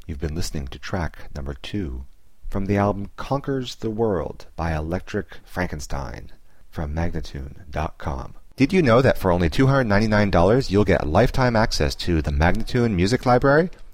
You've been listening to track number 2 from the album Conquers the World by Electric Frankenstein from Magnatune.com. Did you know that for only $299 you'll get lifetime access to the Magnatune Music Library?